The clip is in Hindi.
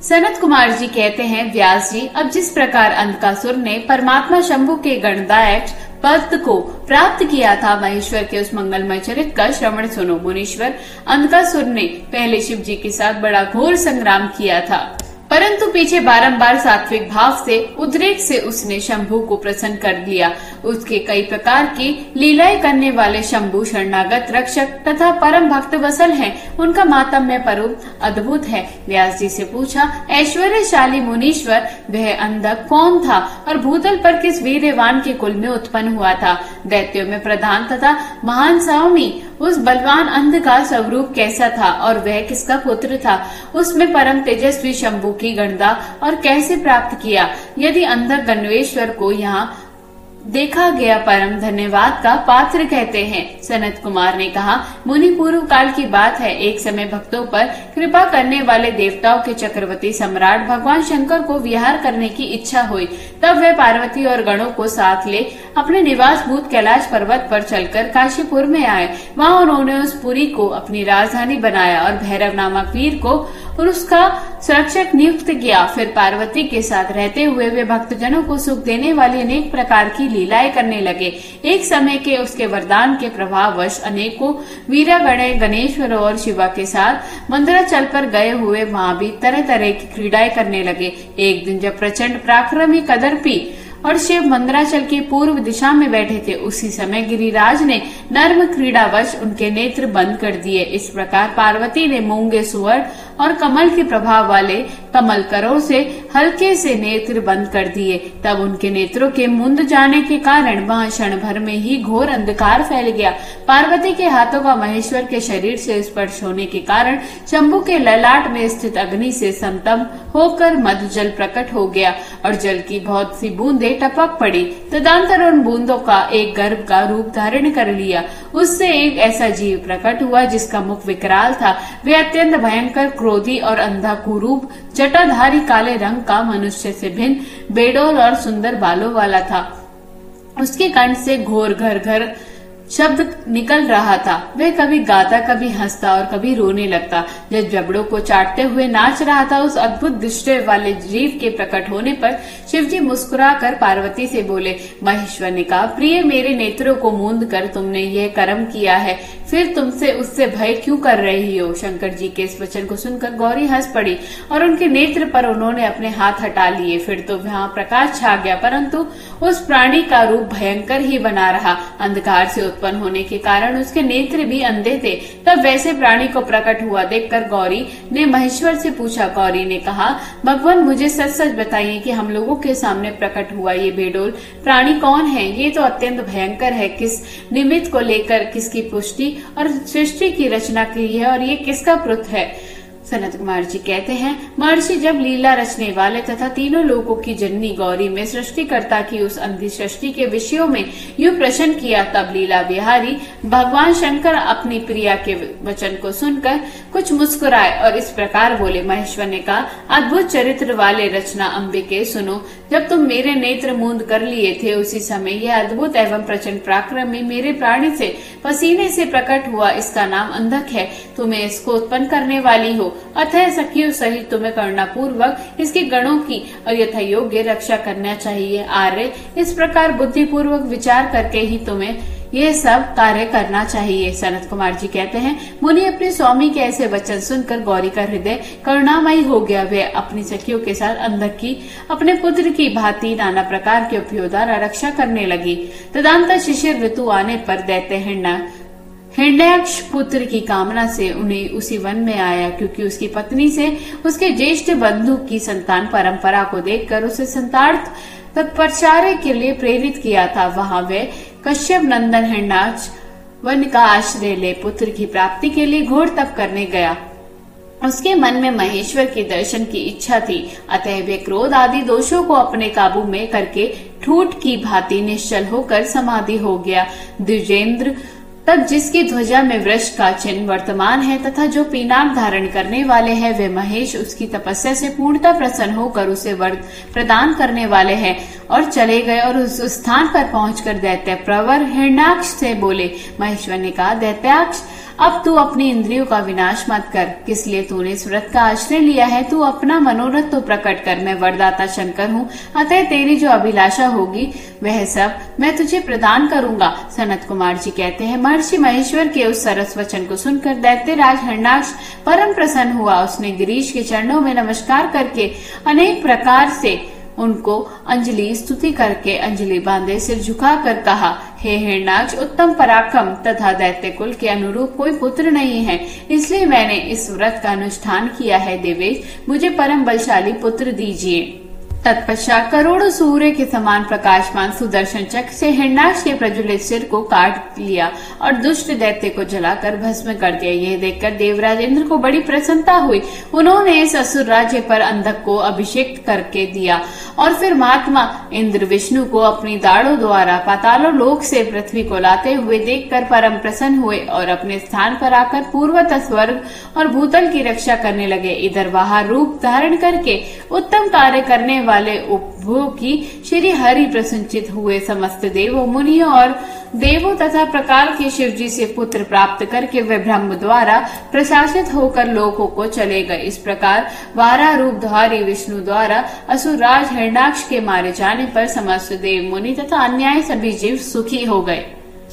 सनत कुमार जी कहते हैं, व्यास जी, अब जिस प्रकार अंधकासुर ने परमात्मा शंभु के गणदायक पद को प्राप्त किया था, महेश्वर के उस मंगलमय चरित्र का श्रवण सुनो। मुनीश्वर, अंधकासुर ने पहले शिव जी के साथ बड़ा घोर संग्राम किया था, परंतु पीछे बारंबार सात्विक भाव से उद्रेक से उसने शंभु को प्रसन्न कर लिया। उसके कई प्रकार की लीलाएं करने वाले शंभु शरणागत रक्षक तथा परम भक्त वसल हैं। उनका मातम्य परम अद्भुत है। व्यास जी से पूछा, ऐश्वर्यशाली मुनीश्वर, वह अंधक कौन था और भूतल पर किस वीर्यवान के कुल में उत्पन्न हुआ था? दैत्यों में प्रधान तथा महान स्वामी उस बलवान अंध का स्वरूप कैसा था और वह किसका पुत्र था? उसमें परम तेजस्वी शंभु की गणना और कैसे प्राप्त किया? यदि अंधक गणवेश्वर को यहाँ देखा गया परम धन्यवाद का पात्र कहते हैं। सनत कुमार ने कहा, मुनि, पूर्व काल की बात है, एक समय भक्तों पर कृपा करने वाले देवताओं के चक्रवर्ती सम्राट भगवान शंकर को विहार करने की इच्छा हुई। तब वे पार्वती और गणों को साथ ले अपने निवास भूत कैलाश पर्वत पर चलकर काशीपुर में आए। वहाँ उन्होंने उस पुरी को अपनी राजधानी बनाया और भैरव नामक वीर को उसका सुरक्षक नियुक्त किया। फिर पार्वती के साथ रहते हुए वे भक्तजनों को सुख देने वाली अनेक प्रकार की लीलाएं करने लगे। एक समय के उसके वरदान के प्रभाववश अनेकों वीरागण गणेश्वर और शिवा के साथ मंदराचल पर गए हुए वहाँ भी तरह तरह की क्रीड़ाएं करने लगे। एक दिन जब प्रचंड पराक्रमी कदर्पी और शिव मंदराचल की पूर्व दिशा में बैठे थे, उसी समय गिरिराज ने नर्म क्रीड़ावश उनके नेत्र बंद कर दिए। इस प्रकार पार्वती ने मूंगे सुवर्ण और कमल के प्रभाव वाले कमल करों से हल्के से नेत्र बंद कर दिए। तब उनके नेत्रों के मुंद जाने के कारण वहां क्षण भर में ही घोर अंधकार फैल गया। पार्वती के हाथों का महेश्वर के शरीर से स्पर्श होने के कारण शंभु के ललाट में स्थित अग्नि से संतप्त होकर मध जल प्रकट हो गया और जल की बहुत सी बूंदें टपक पड़ी। तदंतर उन बूंदों का एक गर्भ का रूप धारण कर लिया। उससे एक ऐसा जीव प्रकट हुआ जिसका मुख विकराल था। वे अत्यंत भयंकर, क्रोधी और अंधा कुरूप, जटाधारी, काले रंग का, मनुष्य से भिन्न, बेडोल और सुंदर बालों वाला था। उसके कंठ से घोर घर घर शब्द निकल रहा था। वह कभी गाता, कभी हंसता और कभी रोने लगता। जब जबड़ों को चाटते हुए नाच रहा था, उस अद्भुत दृष्टि वाले जीव के प्रकट होने पर शिवजी मुस्कुराकर पार्वती से बोले। महेश्वर ने कहा, प्रिय, मेरे नेत्रों को मूंद कर तुमने यह कर्म किया है, फिर तुमसे उससे भय क्यों कर रही हो? शंकर जी के इस वचन को सुनकर गौरी हंस पड़ी और उनके नेत्र पर उन्होंने अपने हाथ हटा लिए। फिर तो वहाँ प्रकाश छा गया, परंतु उस प्राणी का रूप भयंकर ही बना रहा। अंधकार से उत्पन्न होने के कारण उसके नेत्र भी अंधे थे। तब वैसे प्राणी को प्रकट हुआ देखकर गौरी ने महेश्वर से पूछा। गौरी ने कहा, भगवान, मुझे सच सच बताइए कि हम लोगों के सामने प्रकट हुआ ये बेडोल प्राणी कौन है? ये तो अत्यंत भयंकर है। किस निमित्त को लेकर किसकी पुष्टि और सृष्टि की रचना की है और ये किसका पुत्र है? सनत कुमार जी कहते हैं, महर्षि, जब लीला रचने वाले तथा तीनों लोकों की जननी गौरी में सृष्टिकर्ता की उस अंधी सृष्टि के विषयों में यूं प्रश्न किया, तब लीला विहारी भगवान शंकर अपनी प्रिया के वचन को सुनकर कुछ मुस्कुराए और इस प्रकार बोले। महेश्वर ने कहा, अद्भुत चरित्र वाले रचना अंबिके, सुनो। जब तुम मेरे नेत्र मूंद कर लिए थे, उसी समय यह अद्भुत एवं प्रचंड पराक्रमी मेरे प्राणी से पसीने से प्रकट हुआ। इसका नाम अंधक है। तुम्हें इसको उत्पन्न करने वाली हो, अतः सखियों सहित तुम्हें करुणा पूर्वक इसके गणों की और यथा योग्य रक्षा करना चाहिए। आर्य, इस प्रकार बुद्धि पूर्वक विचार करके ही तुम्हें ये सब कार्य करना चाहिए। सनत कुमार जी कहते हैं, मुनि, अपने स्वामी के ऐसे वचन सुनकर गौरी का हृदय करुणामयी हो गया। वे अपनी सखियों के साथ अंधक की अपने पुत्र की भांति नाना प्रकार के उपयोग द्वारा रक्षा करने लगी। तदंतर शिशिर ऋतु आने पर दैत्य हिरण्याक्ष पुत्र की कामना से उन्हें उसी वन में आया, क्योंकि उसकी पत्नी से उसके ज्येष्ठ बंधु की संतान परंपरा को देखकर उसे संतार्थ तत्परचार्य के लिए प्रेरित किया था। वहां वे कश्यप नंदन हिरण्याक्ष वन का आश्रय ले पुत्र की प्राप्ति के लिए घोर तप करने गया। उसके मन में महेश्वर के दर्शन की इच्छा थी, अतः वे क्रोध आदि दोषों को अपने काबू में करके ठूठ की भांति निश्चल होकर समाधि हो गया। द्विजेंद्र, तब जिसकी ध्वजा में वृक्ष का चिन्ह वर्तमान है तथा जो पीनाक धारण करने वाले हैं, वे महेश उसकी तपस्या से पूर्णतः प्रसन्न होकर उसे वर प्रदान करने वाले हैं और चले गए और उस स्थान पर पहुंचकर दैत्य प्रवर हिरण्याक्ष से बोले। महेश्वर ने कहा, दैत्याक्ष, अब तू अपनी इंद्रियों का विनाश मत कर, किस लिए तूने इस व्रत का आश्रय लिया है? तू अपना मनोरथ तो प्रकट कर, मैं वरदाता शंकर हूँ, अतः तेरी जो अभिलाषा होगी वह सब मैं तुझे प्रदान करूंगा। सनत कुमार जी कहते हैं, महर्षि महेश्वर के उस सरस वचन को सुनकर दैत्यराज हिरण्याक्ष परम प्रसन्न हुआ। उसने गिरीश के चरणों में नमस्कार करके अनेक प्रकार से उनको अंजलि स्तुति करके अंजलि बांधे सिर झुकाकर कहा, हे हिरण्याक्ष, उत्तम पराक्रम तथा दैत्य कुल के अनुरूप कोई पुत्र नहीं है, इसलिए मैंने इस व्रत का अनुष्ठान किया है। देवेश, मुझे परम बलशाली पुत्र दीजिए। तत्पश्चात करोड़ों सूर्य के समान प्रकाशमान सुदर्शन चक्र से हिरण्याक्ष के प्रज्वलित सिर को काट लिया और दुष्ट दैत्य को जलाकर भस्म कर दिया। यह देखकर देवराज इंद्र को बड़ी प्रसन्नता हुई। उन्होंने इस असुर राज्य पर अंधक को अभिषेक करके दिया और फिर महात्मा इंद्र विष्णु को अपनी दाढ़ों द्वारा पातालों लोक से पृथ्वी को लाते हुए देखकर परम प्रसन्न हुए और अपने स्थान पर आकर पूर्वतः स्वर्ग और भूतल की रक्षा करने लगे। इधर वहां रूप धारण करके उत्तम कार्य करने वाले उपभोगी श्री हरि प्रसन्नचित हुए। समस्त देवों, मुनियों और देवों तथा प्रकार के शिव जी से पुत्र प्राप्त करके वे ब्रह्म द्वारा प्रशासित होकर लोकों को चले गए। इस प्रकार वारा रूपधारी विष्णु द्वारा असुरराज हिरण्याक्ष के मारे जाने पर समस्त देव, मुनि तथा अन्याय सभी जीव सुखी हो गए।